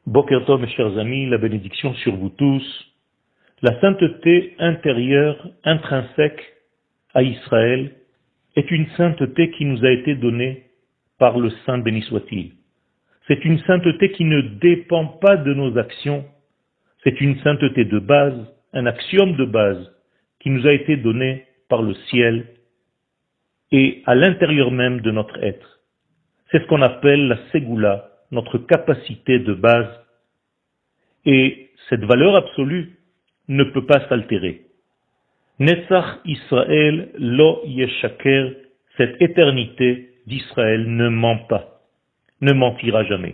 Boker Tov, mes chers amis, la bénédiction sur vous tous. La sainteté intérieure, intrinsèque à Israël est une sainteté qui nous a été donnée par le Saint béni soit-il. C'est une sainteté qui ne dépend pas de nos actions. C'est une sainteté de base, un axiome de base qui nous a été donné par le ciel et à l'intérieur même de notre être. C'est ce qu'on appelle la Ségoula, notre capacité de base. Et cette valeur absolue ne peut pas s'altérer. Netzach Israël lo yeshaker, cette éternité d'Israël ne ment pas, ne mentira jamais.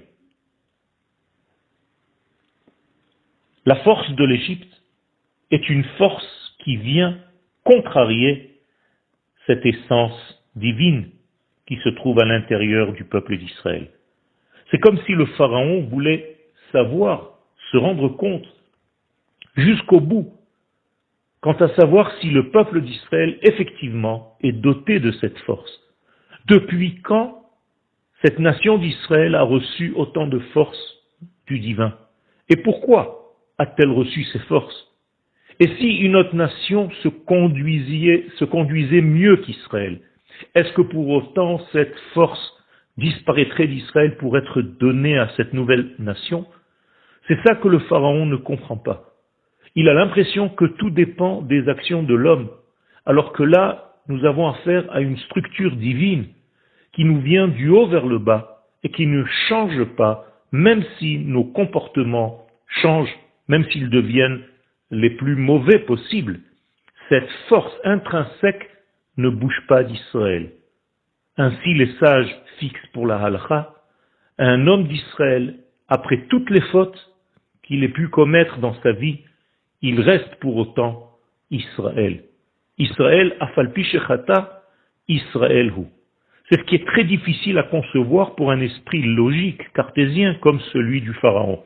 La force de l'Égypte est une force qui vient contrarier cette essence divine qui se trouve à l'intérieur du peuple d'Israël. C'est comme si le Pharaon voulait savoir, se rendre compte jusqu'au bout, quant à savoir si le peuple d'Israël effectivement est doté de cette force. Depuis quand cette nation d'Israël a reçu autant de force du divin? Et pourquoi a-t-elle reçu ces forces? Et si une autre nation se conduisait mieux qu'Israël, est-ce que pour autant cette force disparaîtrait d'Israël pour être donnée à cette nouvelle nation? C'est ça que le Pharaon ne comprend pas. Il a l'impression que tout dépend des actions de l'homme, alors que là, nous avons affaire à une structure divine qui nous vient du haut vers le bas et qui ne change pas, même si nos comportements changent, même s'ils deviennent les plus mauvais possibles. Cette force intrinsèque ne bouge pas d'Israël. Ainsi les sages fixent pour la halakha, un homme d'Israël, après toutes les fautes qu'il ait pu commettre dans sa vie, il reste pour autant Israël. Israël, afalpi shechata, Israël hu. C'est ce qui est très difficile à concevoir pour un esprit logique, cartésien, comme celui du Pharaon.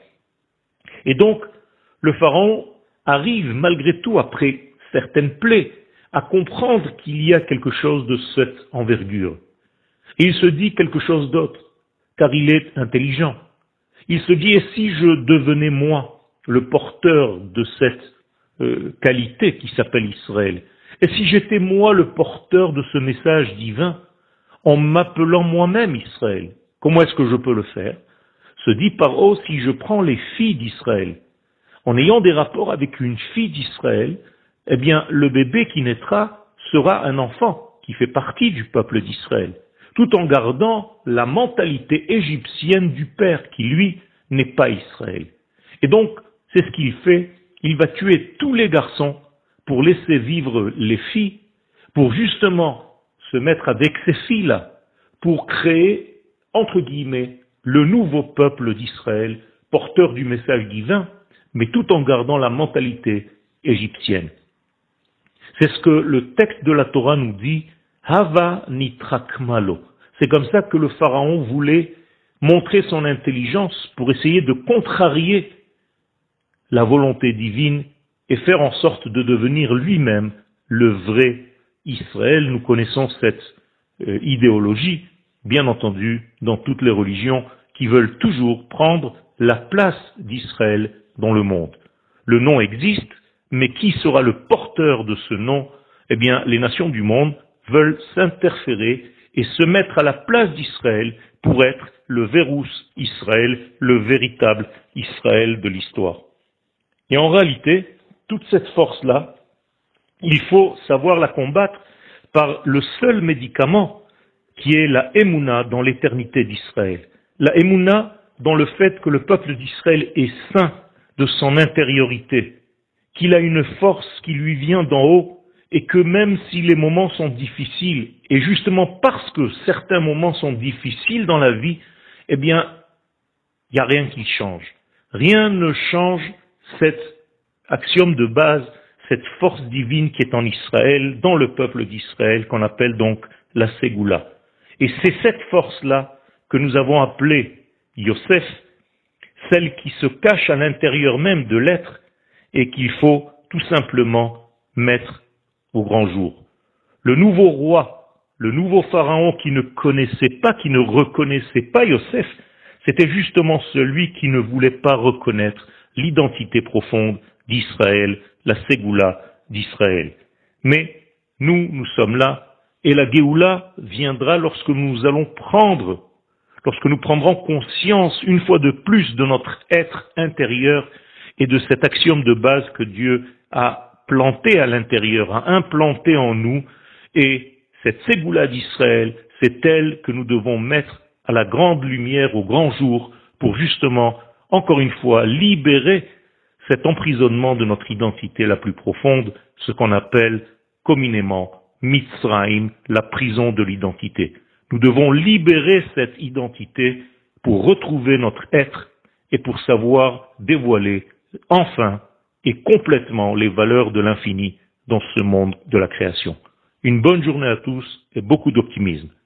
Et donc, le Pharaon arrive malgré tout, après certaines plaies, à comprendre qu'il y a quelque chose de cette envergure. Et il se dit quelque chose d'autre, car il est intelligent. Il se dit, et si je devenais moi le porteur de cette qualité qui s'appelle Israël, et si j'étais moi le porteur de ce message divin, en m'appelant moi-même Israël, comment est-ce que je peux le faire? Se dit Paro, si je prends les filles d'Israël, en ayant des rapports avec une fille d'Israël, eh bien le bébé qui naîtra sera un enfant qui fait partie du peuple d'Israël, tout en gardant la mentalité égyptienne du père qui, lui, n'est pas Israël. Et donc, c'est ce qu'il fait, il va tuer tous les garçons pour laisser vivre les filles, pour justement se mettre avec ces filles-là, pour créer, entre guillemets, le nouveau peuple d'Israël, porteur du message divin, mais tout en gardant la mentalité égyptienne. C'est ce que le texte de la Torah nous dit, Hava nitrak malo. C'est comme ça que le Pharaon voulait montrer son intelligence pour essayer de contrarier la volonté divine et faire en sorte de devenir lui-même le vrai Israël. Nous connaissons cette idéologie, bien entendu, dans toutes les religions qui veulent toujours prendre la place d'Israël dans le monde. Le nom existe, mais qui sera le porteur de ce nom? Eh bien, les nations du monde veulent s'interférer et se mettre à la place d'Israël pour être le Verus Israël, le véritable Israël de l'histoire. Et en réalité, toute cette force-là, il faut savoir la combattre par le seul médicament qui est la Emouna dans l'éternité d'Israël. La Emouna dans le fait que le peuple d'Israël est saint de son intériorité, qu'il a une force qui lui vient d'en haut et que même si les moments sont difficiles, et justement parce que certains moments sont difficiles dans la vie, eh bien, il n'y a rien qui change. Rien ne change cet axiome de base, cette force divine qui est en Israël, dans le peuple d'Israël, qu'on appelle donc la Ségoula. Et c'est cette force-là que nous avons appelée Yosef, celle qui se cache à l'intérieur même de l'être et qu'il faut tout simplement mettre au grand jour. Le nouveau roi, le nouveau pharaon qui ne connaissait pas, qui ne reconnaissait pas Yosef, C'était justement celui qui ne voulait pas reconnaître l'identité profonde d'Israël, la Ségoula d'Israël. Mais nous sommes là, et la Géoula viendra lorsque nous allons lorsque nous prendrons conscience une fois de plus de notre être intérieur et de cet axiome de base que Dieu a planté à l'intérieur, a implanté en nous, et cette Ségoula d'Israël, c'est elle que nous devons mettre à la grande lumière, au grand jour, pour justement, encore une fois, libérer cet emprisonnement de notre identité la plus profonde, ce qu'on appelle communément Mitzrayim, la prison de l'identité. Nous devons libérer cette identité pour retrouver notre être et pour savoir dévoiler enfin et complètement les valeurs de l'infini dans ce monde de la création. Une bonne journée à tous et beaucoup d'optimisme.